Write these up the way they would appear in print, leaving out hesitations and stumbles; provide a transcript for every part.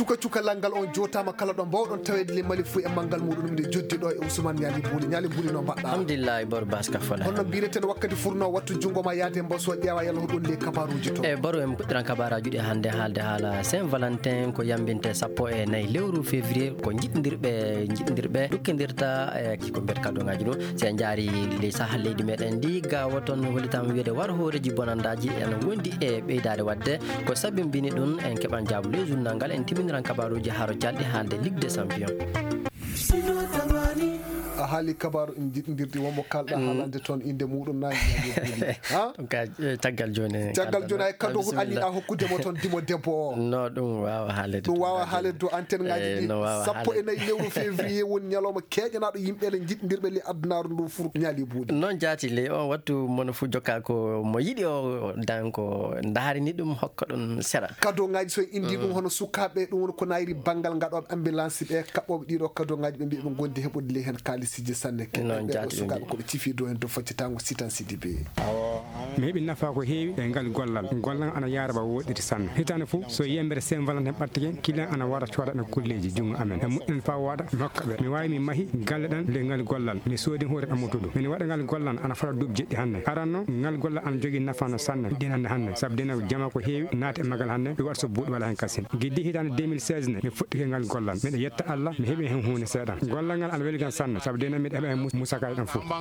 cuka langal on jotama kala ɗo mbawɗon tawede le mali fu e mangal muɗum nde joddiɗo e Ousmane Ñali Buli no mbaɗɗa alhamdulillah bor baska fala hono bireten wakkati furno wattu jungo ma yaade mbaso ƴeewa yalla hoɗon le kabaruji to e baro en puɗɗiran kabaraji ɗi hande haalde haala Saint Valentin ko yambinte 14 lewru février ko jiɗɗindirɓe dukkidirta e ko mbiyata kaɗoŋaji ɗo sen jaari ley sahal leydi meɗen ndi gawa toon hollitama wiyede war hooreji bonandaji ene wondi e ɓeydade wadde ko sabimbini ɗum en keɓan jaabu ley journal ngal en timiniran kabaruji haro jalɗi haalde Ligue des Champions. a haali kabaru en jiɗɗidirɗi wonmo kalɗa haalande toon inde muɗum nayi caggal joni ay kado anniɗa hokkudemo toon dimo debbo o no ɗum wawa haalede ɗum wawa haalede dow antenne ngaji ɗi 14 lewru février woni ñalawma keƴanaɗo yimɓele jiɗɗidirɓe le addunaru ndu fur Ñali Buli noon jaati le on wattu mono fu jokka ko mo yiɗi o dan ko daarini ɗum hokka ɗum seeɗa kado ngaji so indi ɗum hono sukaɓe ɗum woni ko nayri banggal gaɗoɓe ambulance ɓe kaɓɓoɓe ɗiɗo kado ngaji ɓe mbi ɓe gondi heɓude le hen kalisiji sanne keɓɓe sukaɓe koɓe cifi dow hen to faccitango sitan sidi be mi heeɓi nafa ko heewi e ngal gollal ana yaara ba woɗɗiti sanne hitande fof so yembere Saint Valentin ɓattake kilen ana wara coɗaɗo kolleji jungo amen e moƴƴen fa waɗa mi hokka ɓe mi wawi mi maahi galle ɗen le ngal gollal mi soodi hoore ammutuɗo min waɗa ngal gollal ana fota duuɓi jeɗɗi hannde aranno ngal gollal ana jogui nafano sanne ɗinande hannde saabu dina jama ko heewi naati e magal hannde ɗum waɗa so buuɗi wala hen kasin guiddi hitande 2016 ne mi fuɗɗike ngal gollal miɗa yetta Allah mi heeɓi hen hunde seeɗa gollal ngal ana weeli gan sanne saabu dina miɗa heeɓa hen musakaji ɗan fof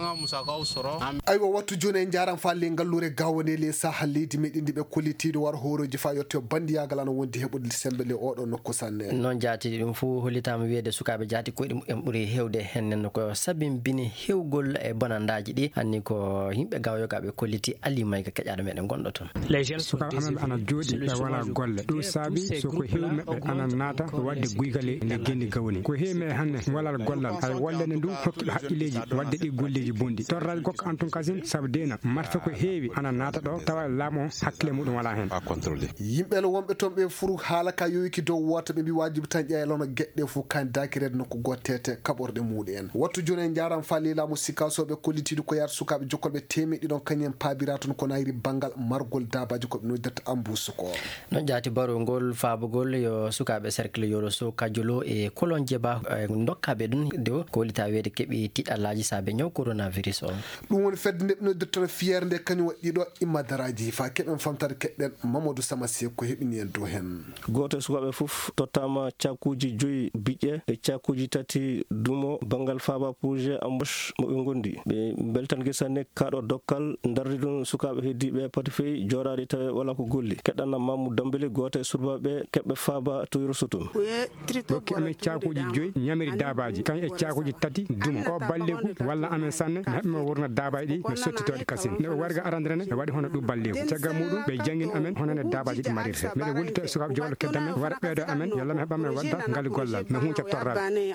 aywa wattu joni en jaran falle ngallure gawone le sahal leydi meɗen ndi ɓe kollitiɗo war horoji fa yetto bandiyagal ana wondi heɓude sembe le oɗo nokku sanne noon jaati ɗum fo hollitama wiyede sukaɓe jaati koyɗi mumen ɓuuri hewde hennen ko sabimbini hewgol e bonandaji ɗi hanni ko yimɓe gawyogaɓe kolliti Ali Mayga keƴaɗo meɗen gonɗo toon sukaɓe amen ana jooɗi ɓe wala golle ɗum saabi soko heewi meɓɓe ana naata wadde guygale le genni gawni ko heewi me hannde walal gollal hay wallene ndu hokkiɓe haqqilleji wadde ɗi golleji bondi torraji gokka an tun kasin saabu dena marfe ko heewi ana naata ɗo tawa laamu o hakkille muɗum wala hen yimɓele wonɓe toon ɓe furu haala ka yoyiki dow wota ɓe mbi wajibi tan ƴeelono gueɗɗe fof kandidakirede nokku gottete kaɓorɗe muɗum en wattu joni en jaran falli laamu sikasoɓe kollitiɗo ko yata sukaɓe jokkolɓe temeɗɗi ɗon kañum paabira toon ko nayri banggal margol dabaji koɓe noddirta embouche ko noon jaati barogol faabugol yo sukaɓe cercle yoro so kajolo e kolon djeba dokkaɓe ɗum dow ko hollita wiyede keeɓi tiɗallaji saabe ñaw coronavirus o ɗum woni fedde nde ɓe noddirtono fiére nde kañum waɗi ɗo immadaraji fa keɓen famtade keɗɗen Mamadou Samassi ko heɓini en dow hen goto sukaɓe fof tottama cakkuji 5 biƴƴe e cakkuji 3 dumo bangal faaba projet embauche moɓe gondi ɓe beltangue sanne kaɗo dokkal dardi ɗum sukaɓe heddiɓe pati feyi joɗade tawe wala ko golli keɗɗanna Mamadou Dambélé goto e surbaɓe keɓɓe faaba to Yorosoton dokki amen cakkuji 5 ñamiri dabaji kañ e cakkuji 3 dumo o balleku walla amen sanne mi heɓma wurna dabaji ɗi mi sottitoɗe kasin nde warga arandere ɓe waɗi hono ɗum balleku caggal muɗum ɓe jangguin amen honone dabaji ɗi marirte mbiɗa wollito e sukaɓe jowlo keddamen wara ɓeeɗo amen yalla mi heɓamen wadda ngal gollal mi hucca torrade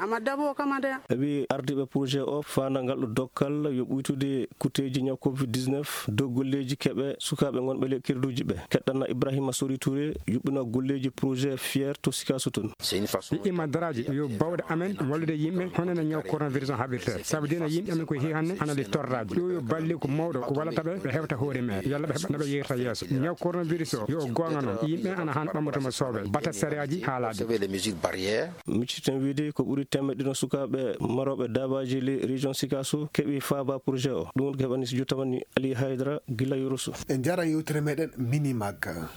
eɓi ardiɓe projet o fanda ngal ɗo dokkal yo ɓuytude kuteji ñaw covid-19 dow golleji keeɓe sukaɓe gonɓe le kirduji ɓe keɗɗanna Ibrahima Sori Touré yuɓɓina golleji projet fiére to Sikasso toon ɗi immadaraji yo bawɗe amen wallude yimɓe honone ñaw coronavirus o haɓirte saabu dina yimɓe amen koye hi hannde ana le torraji ɗo yo balle ko mawɗo ko wallataɓe ɓe hewta hoore men yalla ɓe heɓa noɓe yeyta yesso ñaw coronavirus o yo gonga noon yimɓe ana han ɓammatoma sooɓe bata séréaji haalade micciten wiide ko ɓuuri temedɗino sukaɓe maroɓe dabaji le région Sikasso keeɓi faaba projet o ɗum woni ko heɓani so juttamani Ali Haydara gila Yorosso en jaran yewtere meɗen mini magga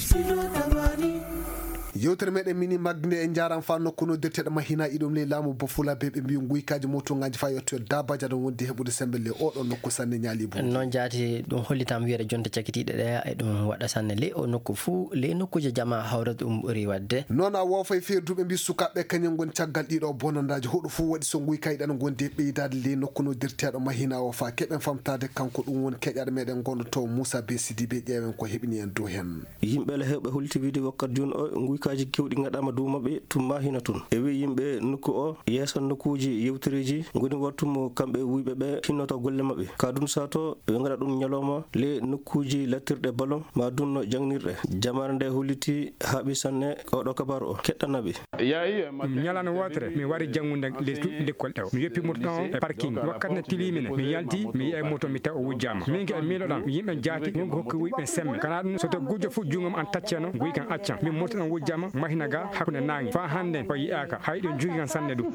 yewtere meɗen mini magde nde en jaran fa nokku noddirteɗo mahina iɗum le laamu bafula be ɓe mbi guykaji motoŋaji fa yetto dabaji aɗon wondi heɓude sembele oɗo nokku sanne Ñali Buli noon jaati ɗum hollitama wiyede jonde cakkitiɗe ɗe e ɗum waɗa sanne le o nokku fuu le nokkuje jama hawrata ɗum ɓuuri wadde noon a wofay feerduɓe mbi sukaɓe kañum goni caggal ɗiɗo bonandaji hoɗo fuu waɗi so guykaji ɗan gondi ɓeydade le nokku noddirteɗo mahina o fa keɓen famtade kanko ɗum woni keƴaɗo meɗen gonɗoto Moussa Be Sidibé ƴeewen ko heɓini en dow hen yimɓele hewɓe holliti wiide wakkati joni o kaji kewɗi gaɗama dow mabɓe tum mahina toon e wi yimɓe nokku o yeeso nokkuji yewtereji goni wattumo kamɓe wuyɓe ɓe hinnoto golle mabɓe ka ɗum sato ɓe gaɗa ɗum ñalawma le nokkuji lattirɗe ballon ma dunno jangnirɗe jamare nde holliti haaɓi sanne oɗo kabaru o keɗɗanaɓe ñalano wotere mi wari janggude l'école ɗew mi yoppi moto ɗon e parking wakkati ne tilimine mi yalti mi yiya moto mi taw o wujjama min ke e miiloɗam yimɓe jaati wonko hokki wuyɓe semme kana ɗum soto gujjo fof jungam an tacceno guy kan accan min moto ɗon wujjama adama mahina ga hakkunde nangi fa hande ko yi'aka hayɗo jugi kan sanne ɗum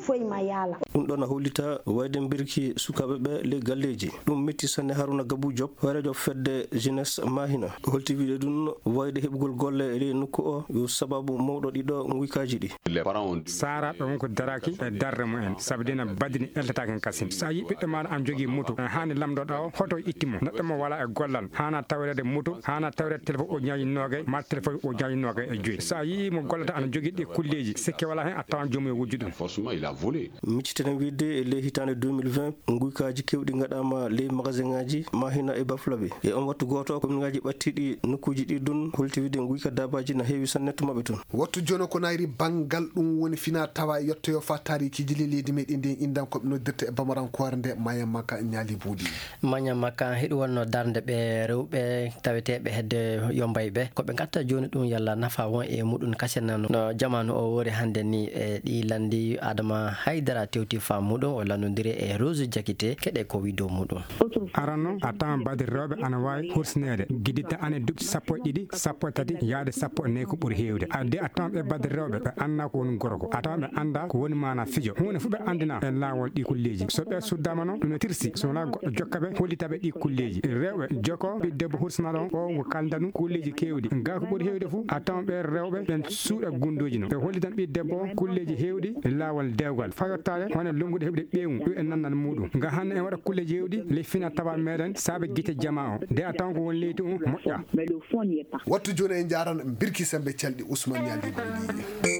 ɗum ɗon a hollita wayde birki sukaɓe ɓe le galleji ɗum metti sanne Haruna Gabou Diop horejo fedde jeunesse mahina holti wiide ɗum wayde heɓugol golle e nokku o yo sababu mawɗo ɗiɗo nguykaji ɗi saraɓe wonko daraki e darde mumen saabu dina badini eltataken kasim sa yi ɓiɗɗo maɗa an jogui moto hani lamdoɗa o hoto ittimo neɗɗo mo wala e gollal hana tawrede moto hana tawrede téléphone ujunaji nogay ma téléphone ujunaji nogay e joyyi sa yi mo gollata ana jogui ɗi kulleji sikke wala hen a tawan joomum e wujju ɗum miccitenen widde le hitande 2020 nguykaji kewɗi gaɗama le magasin ngaji mahina e bafulaɓe e on wattu goto commune ngaji ɓattiɗi nokkuji ɗi dun holti widde guyka dabaji na heewi sanne to mabɓe toon wattu joni ko nayri banggal ɗum woni fina tawa yettoyo fa tarikiji leydi meɗen ndi indan koɓe noddirta e bamarankore nde Maya Maka ñaali buuɗi Maya Maka heɗi wonno darde ɓe rewɓe taweteɓe hedde yombay ɓe koɓe gatta joni ɗum yalla nafa won e muɗum kasena no jamanu o wori hande ni e ɗi landi Adama Haydara tewti fam muɗum o landodiri e Rose Jakite keɗe ko wi dow muɗum aranno a tawan badirrewɓe ana wawi hursnede guidita ane duɓi sappo e ɗiɗi sappo e tati yaade sappo e nayyi ko ɓuuri hewde ade a tawan ɓe badirrewɓe ɓe anda ko woni gorko a tawan ɓe anda ko woni mana fijo hunde fo ɓe andina e lawol ɗi kulleji so ɓe suddama noon ɗum tirsi so wona goɗɗo jokkaɓe hollitaɓe ɗi kulleji rewɓe joko ɓiɗɗo debbo hursanaɗo o ko kalda ɗum kulleji kewɗi ga ko ɓuuri hewde fo a tawan ɓe rewɓe ɓen suuɗa gundoji no ɓe hollitan ɓiɗɗo debbo kulleji hewɗi e lawol dewgal fayottade hono lungude heɓde ɓeewu ɗum e nannal muɗum ga hande en waɗa kulleji hewɗi le fina tawa meɗen saabe guite jama o nde a tawan ko woni leydi o moƴƴa wattu joni en jaran birki sembe calɗi Ousmane Niali Bouli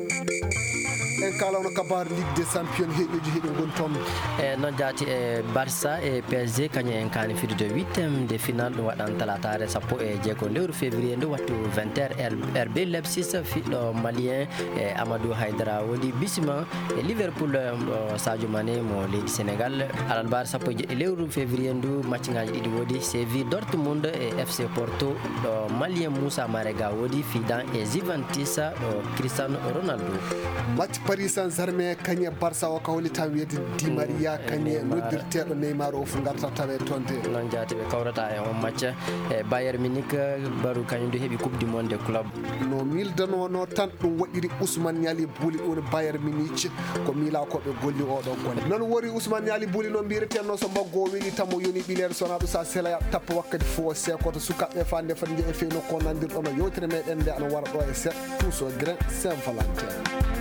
en kalawno kabar Ligue des Champions heeƴoji heeɗi gon toon e noon jaati e Barça e PSG kañum en kani fidude 8e de final ɗum waɗan talatare 16 lewru février ndu wattu 20h RB Leipzig fiɗɗo malien e Amadou Haydara woni bisima e Liverpool Sadio Mané mo leydi Sénégal alalbar 17 lewru février ndu matchŋaji ɗiɗi woodi Séville Dortmund e FC Porto ɗo malien Moussa Marega woodi fidan e Juventus ɗo Cristiano Ronaldo match Paris Saint-Germain kañe Barça o ka hollita wiyede Di Maria kañe noddirteɗo Neymar o fu garta tawe tonde non jaati ɓe kawrata e on match e Bayern Munich baru kañum du heeɓi coupe du monde club no mildanono tan ɗum waɗiri Ousmane Niali Bouli ɗum woni Bayern Munich ko mila koɓe golli oɗo golle non wori Ousmane Niali Bouli no mbiretenno so maggo weeli tammo yoni ɓileɗo sona ɗo sa selaya tappa wakkati fo sekoto sukaɓe fande fati je e feyno ko nandirɗo no yewtere meɗen nde ana wara ɗo e set tout so grain Saint-Valentin